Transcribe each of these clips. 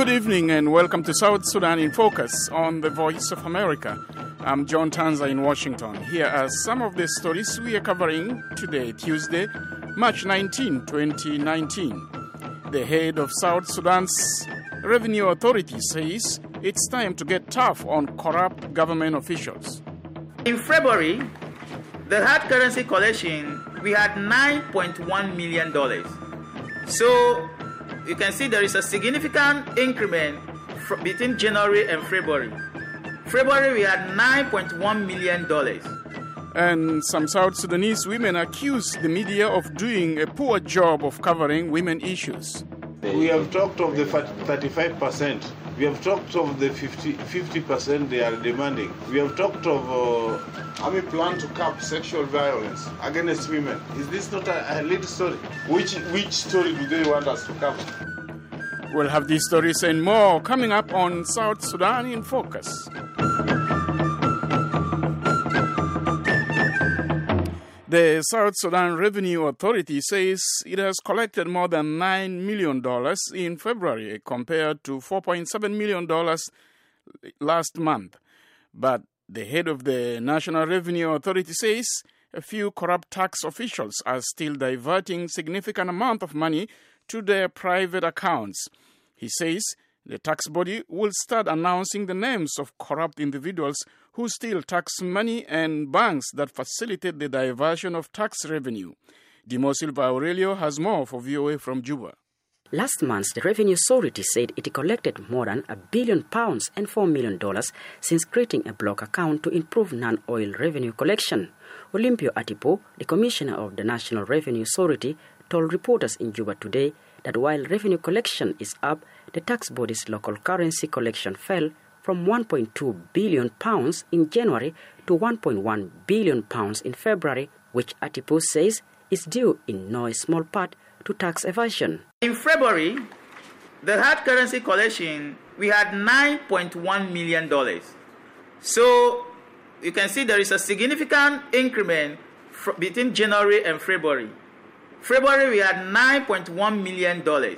Good evening and welcome to South Sudan in Focus on the Voice of America. I'm John Tanza in Washington. Here are some of the stories we are covering today, Tuesday, March 19, 2019. The head of South Sudan's Revenue Authority says it's time to get tough on corrupt government officials. In February, the hard currency collection, we had $9.1 million. So you can see there is a significant increment between January and February. February, we had $9.1 million. And some South Sudanese women accuse the media of doing a poor job of covering women issues. We have talked of the 35%. We have talked of the 50% they are demanding. We have talked of Army plan to curb sexual violence against women. Is this not a lead story? Which story do they want us to cover? We'll have these stories and more coming up on South Sudan in Focus. The South Sudan Revenue Authority says it has collected more than $9 million in February compared to $4.7 million last month. But the head of the National Revenue Authority says a few corrupt tax officials are still diverting significant amount of money to their private accounts. He says the tax body will start announcing the names of corrupt individuals who steal tax money and banks that facilitate the diversion of tax revenue. Dimo Silva Aurelio has more for VOA from Juba. Last month, the Revenue Authority said it collected more than £1 billion and $4 million since creating a block account to improve non-oil revenue collection. Olympio Atipo, the Commissioner of the National Revenue Authority, told reporters in Juba today that while revenue collection is up, the tax body's local currency collection fell from £1.2 billion in January to £1.1 billion in February, which Atipo says is due in no small part to tax evasion. In February, the hard currency collection, we had $9.1 million. So you can see there is a significant increment between January and February. February, we had $9.1 million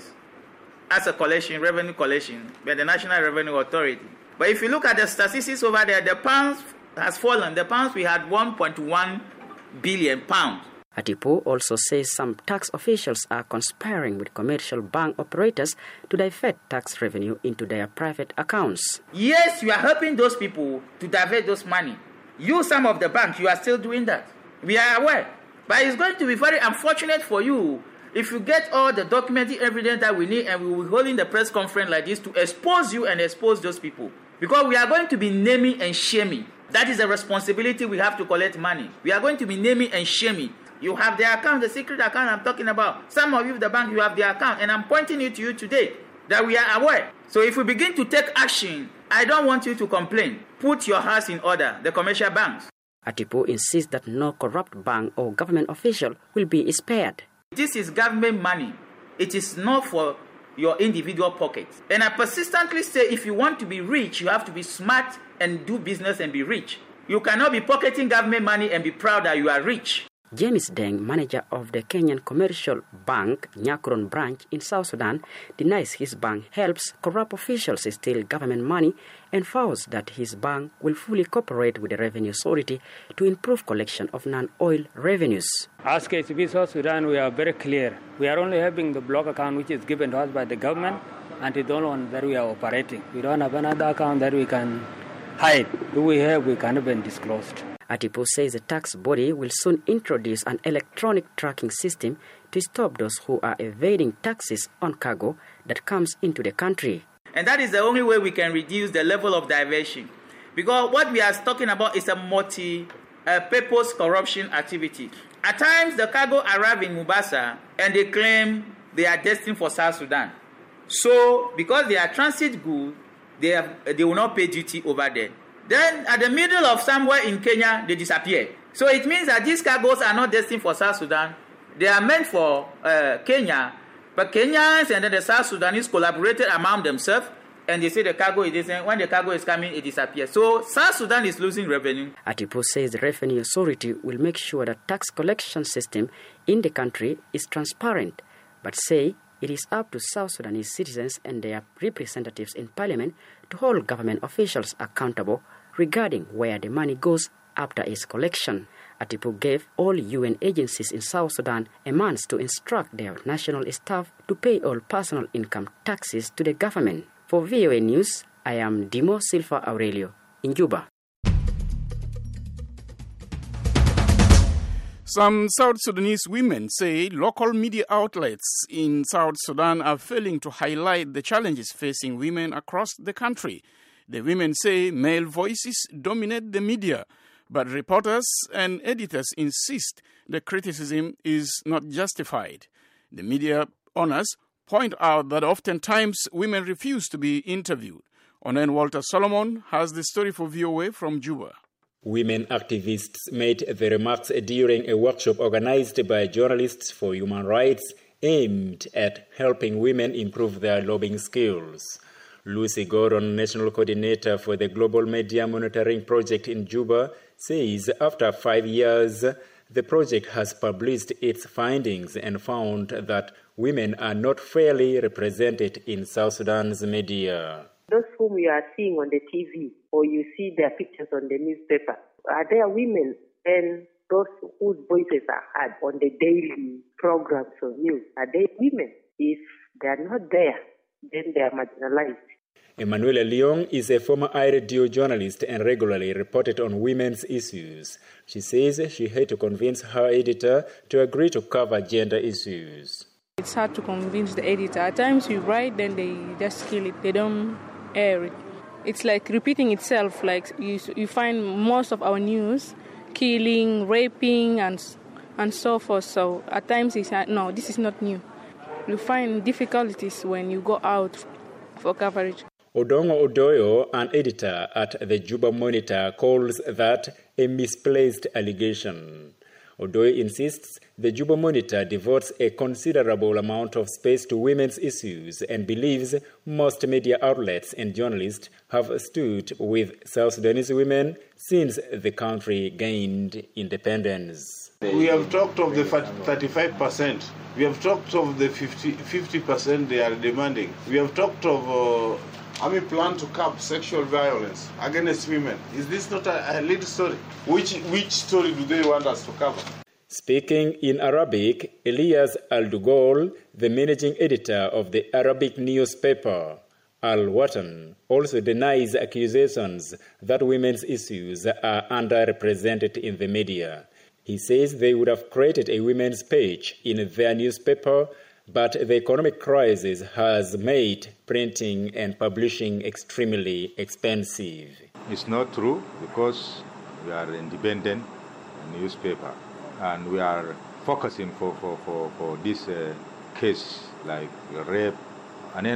as a collection, revenue collection, by the National Revenue Authority. But if you look at the statistics over there, the pounds has fallen. The pounds, we had £1.1 billion. Atipo also says some tax officials are conspiring with commercial bank operators to divert tax revenue into their private accounts. Yes, you are helping those people to divert those money. You, some of the banks, you are still doing that. We are aware. But it's going to be very unfortunate for you if you get all the documented evidence that we need and we will be holding the press conference like this to expose you and expose those people. Because we are going to be naming and shaming. That is a responsibility we have to collect money. We are going to be naming and shaming. You have the account, the secret account I'm talking about. Some of you, the bank, you have the account. And I'm pointing it to you today that we are aware. So if we begin to take action, I don't want you to complain. Put your house in order, the commercial banks. Atipo insists that no corrupt bank or government official will be spared. This is government money. It is not for your individual pockets. And I persistently say if you want to be rich, you have to be smart and do business and be rich. You cannot be pocketing government money and be proud that you are rich. James Deng, manager of the Kenyan commercial bank Nyakron branch in South Sudan, denies his bank helps corrupt officials steal government money and vows that his bank will fully cooperate with the Revenue Authority to improve collection of non-oil revenues. As KCB South Sudan, we are very clear. We are only having the block account which is given to us by the government, and it's the only one that we are operating. We don't have another account that we can hide. Do we have? We can't even disclose. Atipo says the tax body will soon introduce an electronic tracking system to stop those who are evading taxes on cargo that comes into the country. And that is the only way we can reduce the level of diversion. Because what we are talking about is a multi-purpose corruption activity. At times, the cargo arrive in Mombasa and they claim they are destined for South Sudan. So, because they are transit goods, they will not pay duty over there. Then, at the middle of somewhere in Kenya, they disappear. So it means that these cargoes are not destined for South Sudan. They are meant for Kenya. But Kenyans and then the South Sudanese collaborated among themselves, and they say the cargo is destined. When the cargo is coming, it disappears. So South Sudan is losing revenue. Atipo says the Revenue Authority will make sure the tax collection system in the country is transparent, but say it is up to South Sudanese citizens and their representatives in parliament to hold government officials accountable regarding where the money goes after its collection. Atipu gave all UN agencies in South Sudan a month to instruct their national staff to pay all personal income taxes to the government. For VOA News, I am Dimo Silva Aurelio in Juba. Some South Sudanese women say local media outlets in South Sudan are failing to highlight the challenges facing women across the country. The women say male voices dominate the media, but reporters and editors insist the criticism is not justified. The media owners point out that oftentimes women refuse to be interviewed. Onen Walter Solomon has the story for VOA from Juba. Women activists made the remarks during a workshop organized by Journalists for Human Rights aimed at helping women improve their lobbying skills. Lucy Gordon, National Coordinator for the Global Media Monitoring Project in Juba, says after 5 years, the project has published its findings and found that women are not fairly represented in South Sudan's media. Those whom you are seeing on the TV or you see their pictures on the newspaper, are they women? And those whose voices are heard on the daily programs of news, are they women? If they are not there, then they are marginalized. Emanuela Leong is a former iRadio journalist and regularly reported on women's issues. She says she had to convince her editor to agree to cover gender issues. It's hard to convince the editor. At times we write, then they just kill it. They don't air it. It's like repeating itself. Like you find most of our news, killing, raping, and so forth. So at times it's no, this is not new. You find difficulties when you go out for coverage. Odongo Odoyo, an editor at the Juba Monitor, calls that a misplaced allegation. Odoyo insists the Juba Monitor devotes a considerable amount of space to women's issues and believes most media outlets and journalists have stood with South Sudanese women since the country gained independence. We have talked of the 35%. We have talked of the 50% they are demanding. We have talked of Army plan to curb sexual violence against women. Is this not a lead story? Which story do they want us to cover? Speaking in Arabic, Elias Al-Dugol, the managing editor of the Arabic newspaper Al-Watan, also denies accusations that women's issues are underrepresented in the media. He says they would have created a women's page in their newspaper, but the economic crisis has made printing and publishing extremely expensive. It's not true because we are an independent newspaper and we are focusing for this case like rape. Any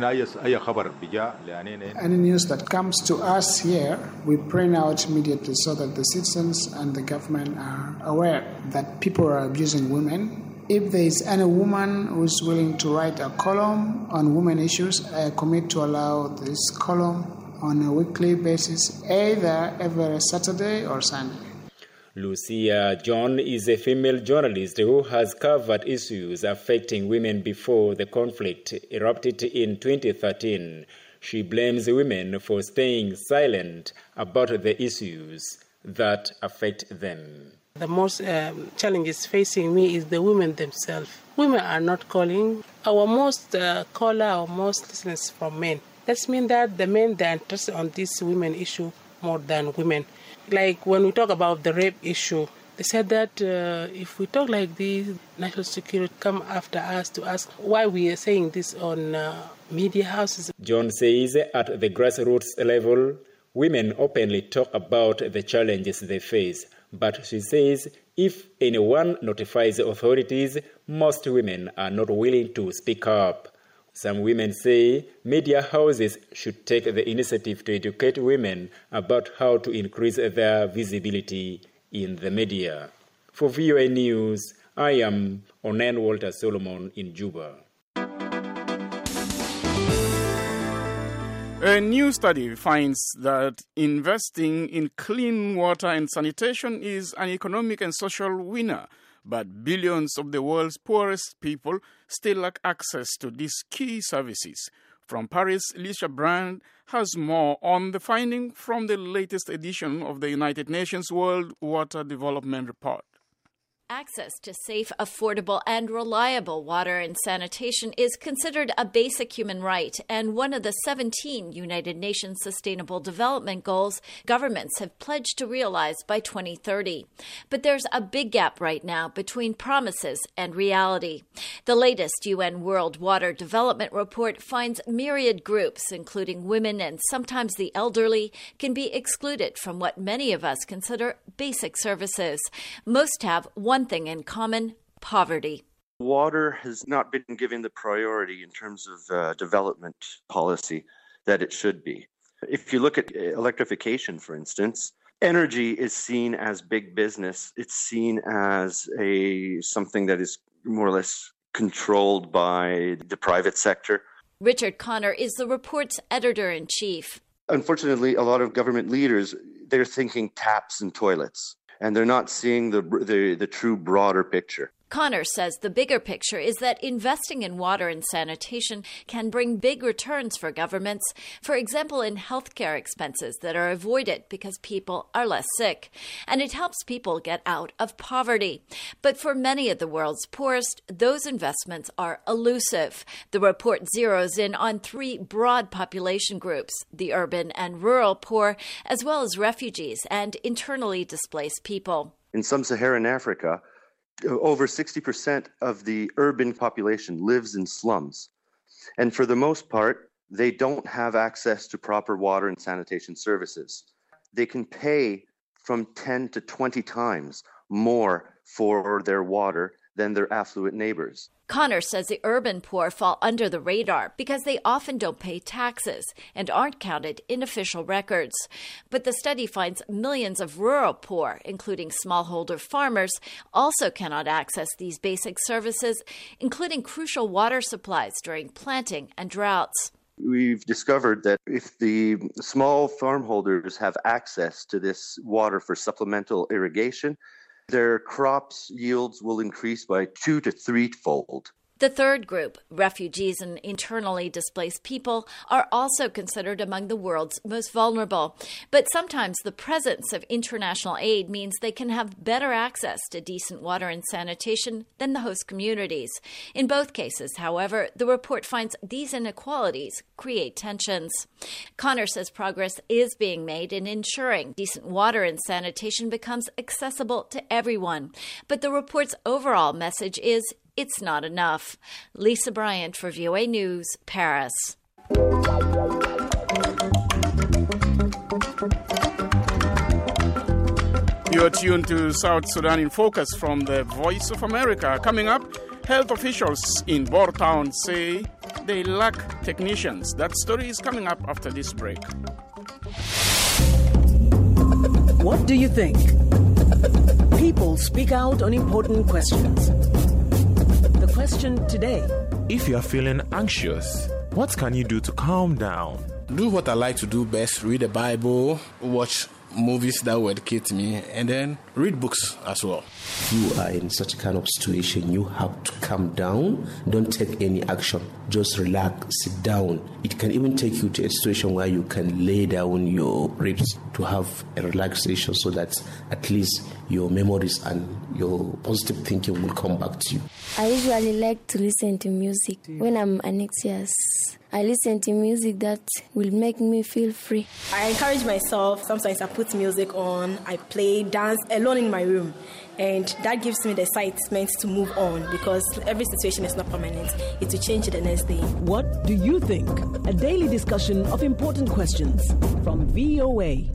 news that comes to us here, we print out immediately so that the citizens and the government are aware that people are abusing women. If there is any woman who is willing to write a column on women issues, I commit to allow this column on a weekly basis, either every Saturday or Sunday. Lucia John is a female journalist who has covered issues affecting women before the conflict erupted in 2013. She blames women for staying silent about the issues that affect them. The most challenges facing me is the women themselves. Women are not calling. Our most listeners from men. That means that the men, they are interested on this women issue more than women. Like when we talk about the rape issue, they said that if we talk like this, national security come after us to ask why we are saying this on media houses. John says at the grassroots level, women openly talk about the challenges they face. But she says if anyone notifies the authorities, most women are not willing to speak up. Some women say media houses should take the initiative to educate women about how to increase their visibility in the media. For VOA News, I am Onen Walter Solomon in Juba. A new study finds that investing in clean water and sanitation is an economic and social winner, but billions of the world's poorest people still lack access to these key services. From Paris, Alicia Brand has more on the finding from the latest edition of the United Nations World Water Development Report. Access to safe, affordable, and reliable water and sanitation is considered a basic human right and one of the 17 United Nations Sustainable Development Goals governments have pledged to realize by 2030. But there's a big gap right now between promises and reality. The latest UN World Water Development Report finds myriad groups, including women and sometimes the elderly, can be excluded from what many of us consider basic services. Most have one thing in common: poverty. Water has not been given the priority in terms of development policy that it should be. If you look at electrification, for instance, energy is seen as big business. It's seen as something that is more or less controlled by the private sector. Richard Connor is the report's editor-in-chief. Unfortunately, a lot of government leaders, they're thinking taps and toilets, and they're not seeing the true broader picture. Connor says the bigger picture is that investing in water and sanitation can bring big returns for governments, for example, in healthcare expenses that are avoided because people are less sick. And it helps people get out of poverty. But for many of the world's poorest, those investments are elusive. The report zeroes in on three broad population groups: the urban and rural poor, as well as refugees and internally displaced people. In sub-Saharan Africa, over 60% of the urban population lives in slums. And for the most part, they don't have access to proper water and sanitation services. They can pay from 10 to 20 times more for their water than their affluent neighbors. Connor says the urban poor fall under the radar because they often don't pay taxes and aren't counted in official records. But the study finds millions of rural poor, including smallholder farmers, also cannot access these basic services, including crucial water supplies during planting and droughts. We've discovered that if the small farmholders have access to this water for supplemental irrigation, their crops yields will increase by 2 to 3-fold. The third group, refugees and internally displaced people, are also considered among the world's most vulnerable. But sometimes the presence of international aid means they can have better access to decent water and sanitation than the host communities. In both cases, however, the report finds these inequalities create tensions. Connor says progress is being made in ensuring decent water and sanitation becomes accessible to everyone. But the report's overall message is it's not enough. Lisa Bryant for VOA News, Paris. You are tuned to South Sudan in Focus from the Voice of America. Coming up, health officials in Bor Town say they lack technicians. That story is coming up after this break. What do you think? People speak out on important questions. The question today: if you are feeling anxious, what can you do to calm down? Do what I like to do best: read the Bible, watch movies that will educate me, and then read books as well. You are in such a kind of situation, you have to calm down. Don't take any action. Just relax, sit down. It can even take you to a situation where you can lay down your ribs to have a relaxation so that at least your memories and your positive thinking will come back to you. I usually like to listen to music when I'm anxious. I listen to music that will make me feel free. I encourage myself. Sometimes I put music on, I play, dance alone in my room. And that gives me the excitement to move on because every situation is not permanent. It will change the next day. What do you think? A daily discussion of important questions from VOA.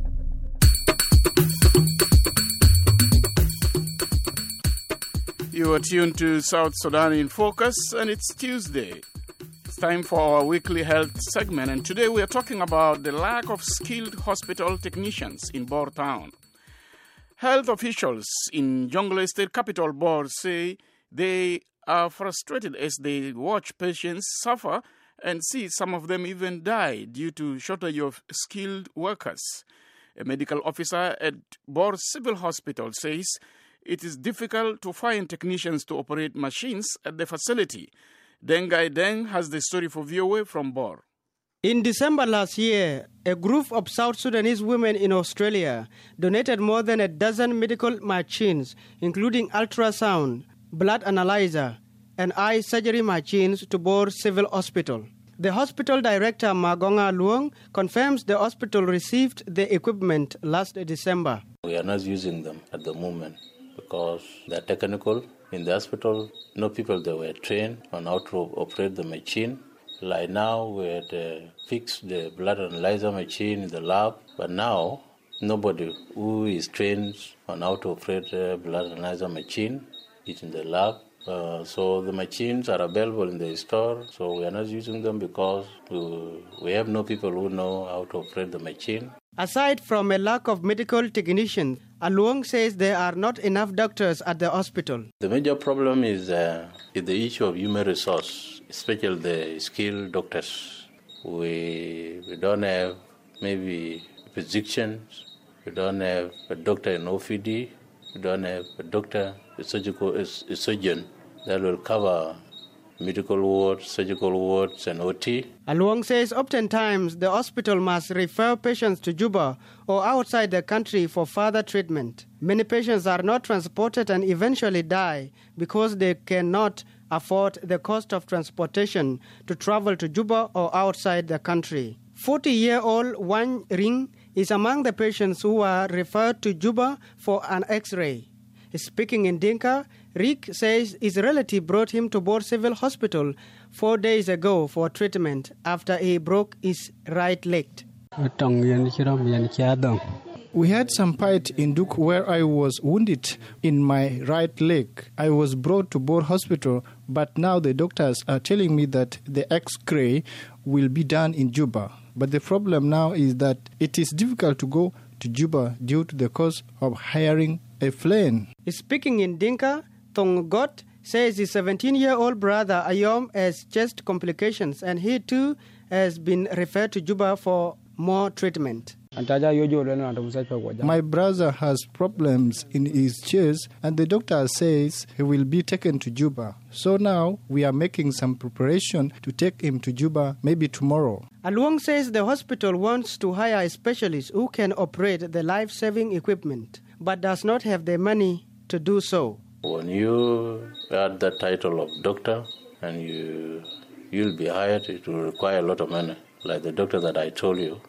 You are tuned to South Sudan in Focus, and it's Tuesday. It's time for our weekly health segment, and today we are talking about the lack of skilled hospital technicians in Bor Town. Health officials in Jonglei State capital Bor say they are frustrated as they watch patients suffer and see some of them even die due to shortage of skilled workers. A medical officer at Bor Civil Hospital says it is difficult to find technicians to operate machines at the facility. Dengai Deng has the story for VOA from Bor. In December last year, a group of South Sudanese women in Australia donated more than a dozen medical machines, including ultrasound, blood analyzer, and eye surgery machines to Bor Civil Hospital. The hospital director, Magonga Luong, confirms the hospital received the equipment last December. We are not using them at the moment because they're technical. In the hospital, no people that were trained on how to operate the machine. Like now, we had fixed the blood analyzer machine in the lab, but now nobody who is trained on how to operate the blood analyzer machine is in the lab. So the machines are available in the store, so we are not using them because we have no people who know how to operate the machine. Aside from a lack of medical technicians, Aluong says there are not enough doctors at the hospital. The major problem is the issue of human resource, especially the skilled doctors. We don't have maybe physicians, we don't have a doctor in OPD, we don't have a doctor, a surgeon that will cover medical wards, surgical wards, and OT. Aluong says oftentimes the hospital must refer patients to Juba or outside the country for further treatment. Many patients are not transported and eventually die because they cannot afford the cost of transportation to travel to Juba or outside the country. 40-year-old Wan Ring is among the patients who were referred to Juba for an X-ray. Speaking in Dinka, Rick says his relative brought him to Bor Civil Hospital 4 days ago for treatment after he broke his right leg. We had some fight in Duk where I was wounded in my right leg. I was brought to Bor Hospital, but now the doctors are telling me that the X-ray will be done in Juba. But the problem now is that it is difficult to go to Juba due to the cost of hiring a plane. Speaking in Dinka, Thonggot says his 17-year-old brother Ayom has chest complications and he too has been referred to Juba for more treatment. My brother has problems in his chest and the doctor says he will be taken to Juba. So now we are making some preparation to take him to Juba maybe tomorrow. Aluong says the hospital wants to hire specialists who can operate the life-saving equipment but does not have the money to do so. When you add the title of doctor and you'll be hired, it will require a lot of money. Like the doctor that I told you,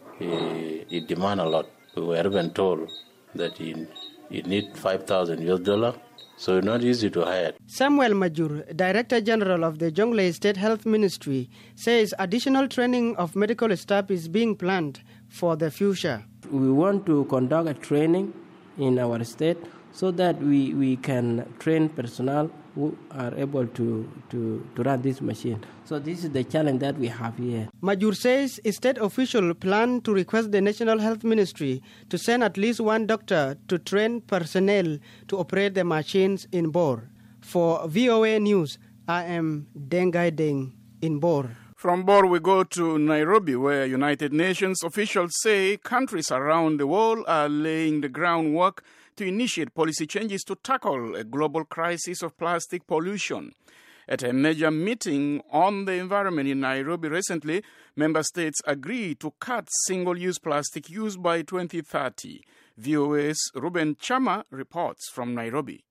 he demands a lot. We were even told that he need $5,000, so it's not easy to hire. Samuel Majur, Director General of the Jonglei State Health Ministry, says additional training of medical staff is being planned for the future. We want to conduct a training in our state so that we can train personnel who are able to run this machine. So this is the challenge that we have here. Majur says state officials plan to request the National Health Ministry to send at least one doctor to train personnel to operate the machines in Bor. For VOA News, I am Dengai Deng in Bor. From Bor, we go to Nairobi, where United Nations officials say countries around the world are laying the groundwork to initiate policy changes to tackle a global crisis of plastic pollution. At a major meeting on the environment in Nairobi recently, member states agreed to cut single-use plastic use by 2030. VOA's Ruben Chama reports from Nairobi.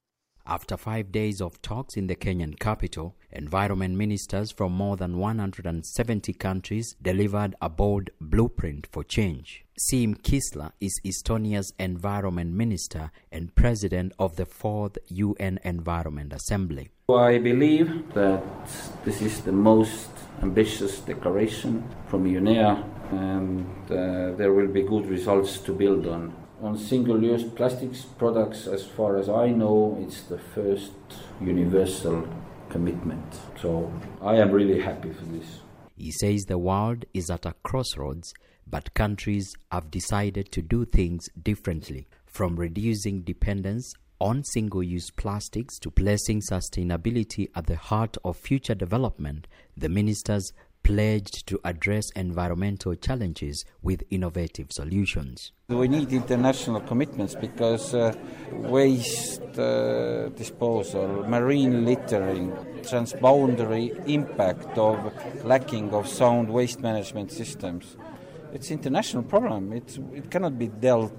After 5 days of talks in the Kenyan capital, environment ministers from more than 170 countries delivered a bold blueprint for change. Siim Kiisler is Estonia's environment minister and president of the 4th UN Environment Assembly. I believe that this is the most ambitious declaration from UNEA, and there will be good results to build on. On single-use plastics products, as far as I know, it's the first universal commitment. So I am really happy for this. He says the world is at a crossroads, but countries have decided to do things differently, from reducing dependence on single-use plastics to placing sustainability at the heart of future development. The ministers pledged to address environmental challenges with innovative solutions. We need international commitments because waste disposal, marine littering, transboundary impact of lacking of sound waste management systems. It's an international problem. It cannot be dealt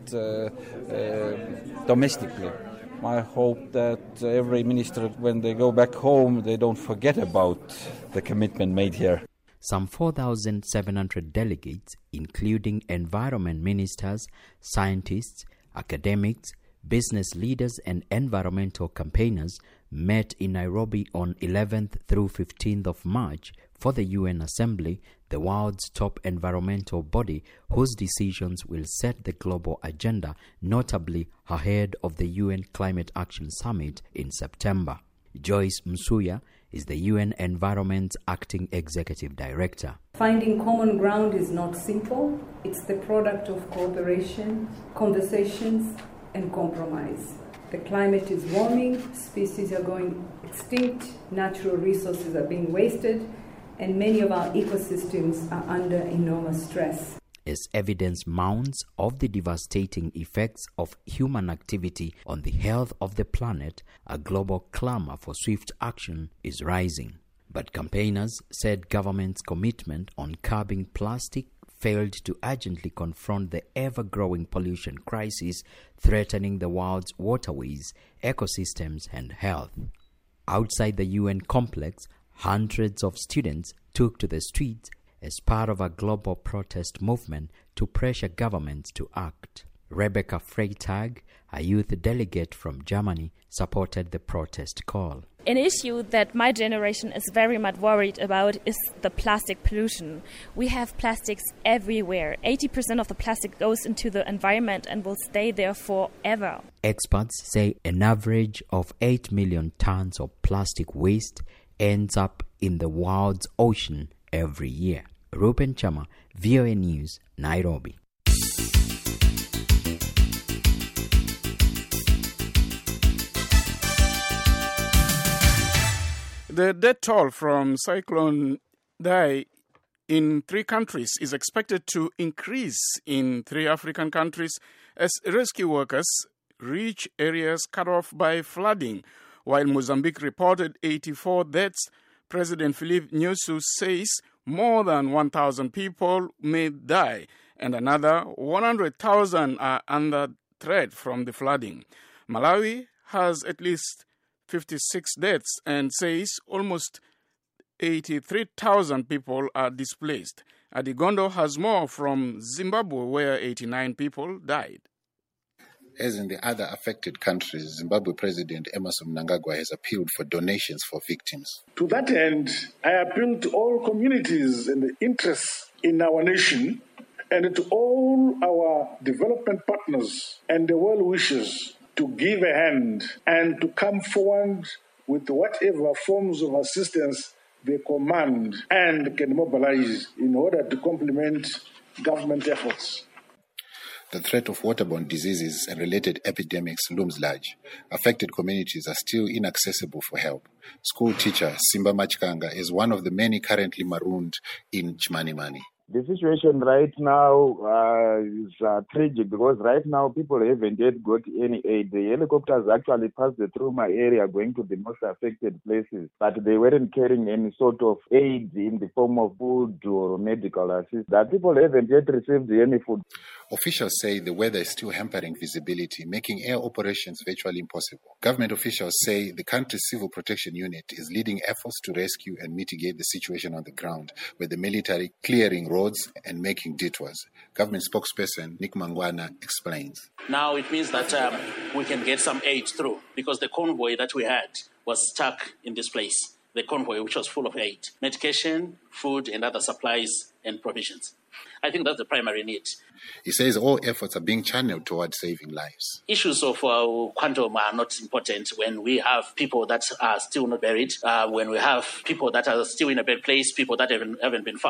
domestically. I hope that every minister, when they go back home, they don't forget about the commitment made here. Some 4,700 delegates, including environment ministers, scientists, academics, business leaders and environmental campaigners, met in Nairobi on 11th through 15th of March for the UN Assembly, the world's top environmental body whose decisions will set the global agenda, notably ahead of the UN Climate Action Summit in September. Joyce Msuya is the UN Environment's acting executive director. Finding common ground is not simple. It's the product of cooperation, conversations, and compromise. The climate is warming, species are going extinct, natural resources are being wasted, and many of our ecosystems are under enormous stress. As evidence mounts of the devastating effects of human activity on the health of the planet, a global clamor for swift action is rising. But campaigners said government's commitment on curbing plastic failed to urgently confront the ever-growing pollution crisis threatening the world's waterways, ecosystems, and health. Outside the UN complex, hundreds of students took to the streets as part of a global protest movement to pressure governments to act. Rebecca Freitag, a youth delegate from Germany, supported the protest call. An issue that my generation is very much worried about is the plastic pollution. We have plastics everywhere. 80% of the plastic goes into the environment and will stay there forever. Experts say an average of 8 million tons of plastic waste ends up in the world's ocean every year. Ruben Chama, VOA News, Nairobi. The death toll from Cyclone Dai in 3 countries is expected to increase in 3 African countries as rescue workers reach areas cut off by flooding. While Mozambique reported 84 deaths, President Filipe Nyusi says more than 1,000 people may die and another 100,000 are under threat from the flooding. Malawi has at least 56 deaths and says almost 83,000 people are displaced. Adigondo has more from Zimbabwe, where 89 people died. As in the other affected countries, Zimbabwe President Emmerson Mnangagwa has appealed for donations for victims. To that end, I appeal to all communities and interests in our nation and to all our development partners and the well-wishers to give a hand and to come forward with whatever forms of assistance they command and can mobilize in order to complement government efforts. The threat of waterborne diseases and related epidemics looms large. Affected communities are still inaccessible for help. School teacher Simba Machkanga is one of the many currently marooned in Chimanimani. The situation right now is tragic because right now people haven't yet got any aid. The helicopters actually passed through my area going to the most affected places, but they weren't carrying any sort of aid in the form of food or medical assistance. That people haven't yet received any food. Officials say the weather is still hampering visibility, making air operations virtually impossible. Government officials say the country's civil protection unit is leading efforts to rescue and mitigate the situation on the ground, with the military clearing roads and making detours. Government spokesperson Nick Mangwana explains. Now it means that we can get some aid through because the convoy that we had was stuck in this place. The convoy which was full of aid, medication, food and other supplies and provisions. I think that's the primary need. He says all efforts are being channeled towards saving lives. Issues of quantum are not important when we have people that are still not buried, when we have people that are still in a bad place, people that haven't been found.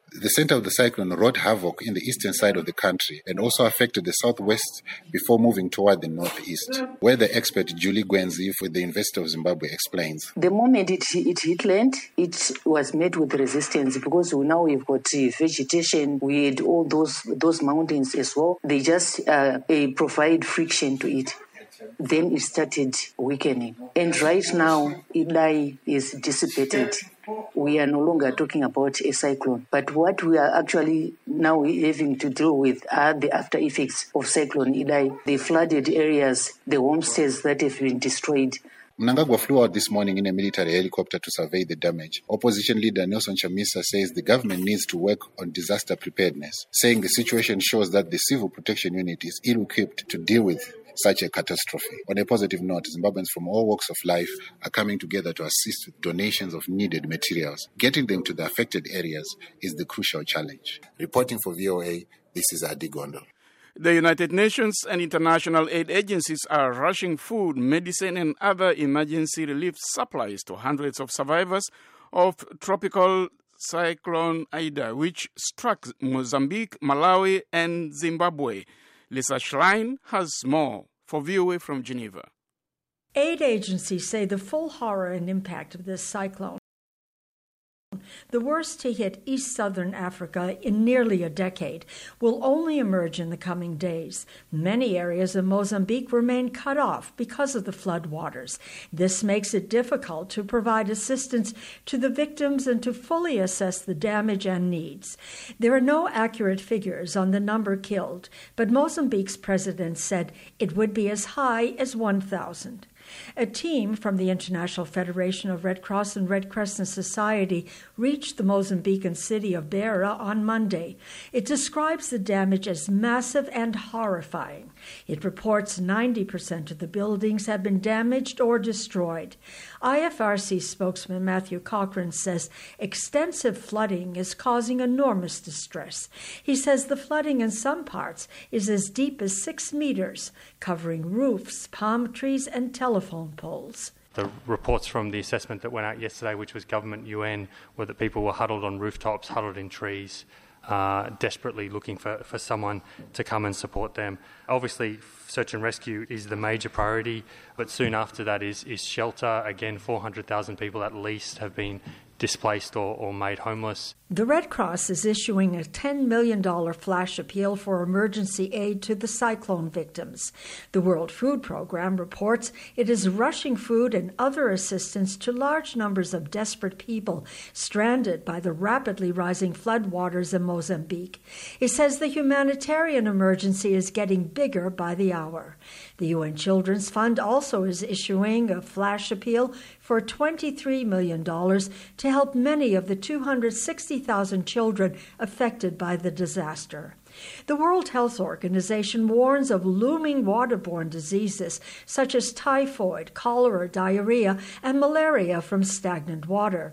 The center of the cyclone wrought havoc in the eastern side of the country and also affected the southwest before moving toward the northeast. Weather expert Julie Gwenzi with the University of Zimbabwe explains. The moment it hit land, it was met with resistance because now we've got vegetation. We had all those mountains as well. They just provide friction to it. Then it started weakening. And right now, Idai is dissipated. We are no longer talking about a cyclone. But what we are actually now having to deal with are the after effects of Cyclone Idai, the flooded areas, the homesteads that have been destroyed. Mnangagwa flew out this morning in a military helicopter to survey the damage. Opposition leader Nelson Chamisa says the government needs to work on disaster preparedness, saying the situation shows that the Civil Protection Unit is ill-equipped to deal with such a catastrophe. On a positive note, Zimbabweans from all walks of life are coming together to assist with donations of needed materials. Getting them to the affected areas is the crucial challenge. Reporting for VOA, this is Adi Gondo. The United Nations and international aid agencies are rushing food, medicine, and other emergency relief supplies to hundreds of survivors of tropical cyclone Ida, which struck Mozambique, Malawi, and Zimbabwe. Lisa Schlein has more for VOA from Geneva. Aid agencies say the full horror and impact of this cyclone, the worst to hit East Southern Africa in nearly a decade, will only emerge in the coming days. Many areas of Mozambique remain cut off because of the floodwaters. This makes it difficult to provide assistance to the victims and to fully assess the damage and needs. There are no accurate figures on the number killed, but Mozambique's president said it would be as high as 1,000. A team from the International Federation of Red Cross and Red Crescent Society reached the Mozambican city of Beira on Monday. It describes the damage as massive and horrifying. It reports 90% of the buildings have been damaged or destroyed. IFRC spokesman Matthew Cochrane says extensive flooding is causing enormous distress. He says the flooding in some parts is as deep as 6 meters, covering roofs, palm trees, and telephone poles. The reports from the assessment that went out yesterday, which was government UN, were that people were huddled on rooftops, huddled in trees, desperately looking for someone to come and support them. Obviously, search and rescue is the major priority, but soon after that is shelter. Again, 400,000 people at least have been displaced or made homeless. The Red Cross is issuing a $10 million flash appeal for emergency aid to the cyclone victims. The World Food Program reports it is rushing food and other assistance to large numbers of desperate people stranded by the rapidly rising floodwaters in Mozambique. It says the humanitarian emergency is getting bigger by the hour. The UN Children's Fund also is issuing a flash appeal for $23 million to help many of the 260,000 children affected by the disaster. The World Health Organization warns of looming waterborne diseases such as typhoid, cholera, diarrhea, and malaria from stagnant water.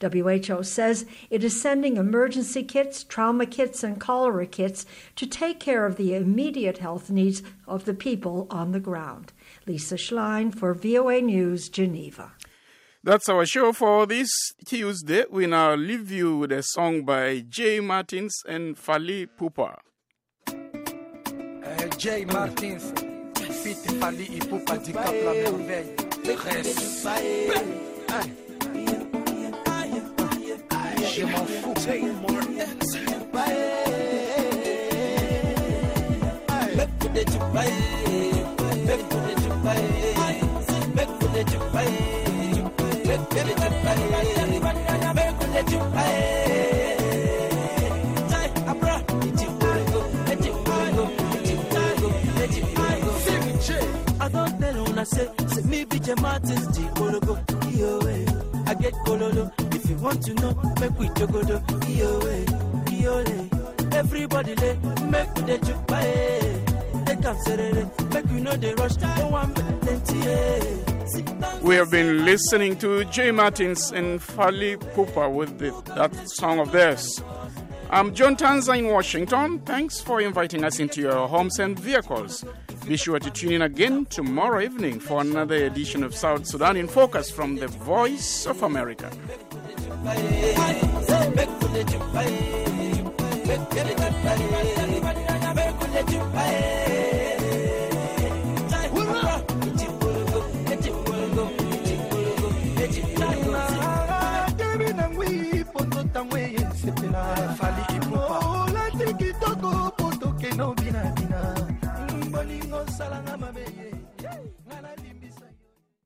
WHO says it is sending emergency kits, trauma kits, and cholera kits to take care of the immediate health needs of the people on the ground. Lisa Schlein for VOA News, Geneva. That's our show for this Tuesday. We now leave you with a song by Jay Martins and Fally Ipupa. Jay Martins, fit Fally Ipupa du Cap La Merveille. Je m'en fous. Jay Martins. I don't tell when I say me be Jay Martins, G Ologo, Ioe. I get Kololo, if you want to know, make we Jogodo, Ioe, Iole. Everybody lay, make the jupae. They come serere, make we know they rush, oh one plenty. We have been listening to Jay Martins and Fally Ipupa with that song of theirs. I'm John Tanza in Washington. Thanks for inviting us into your homes and vehicles. Be sure to tune in again tomorrow evening for another edition of South Sudan in Focus from the Voice of America. get it,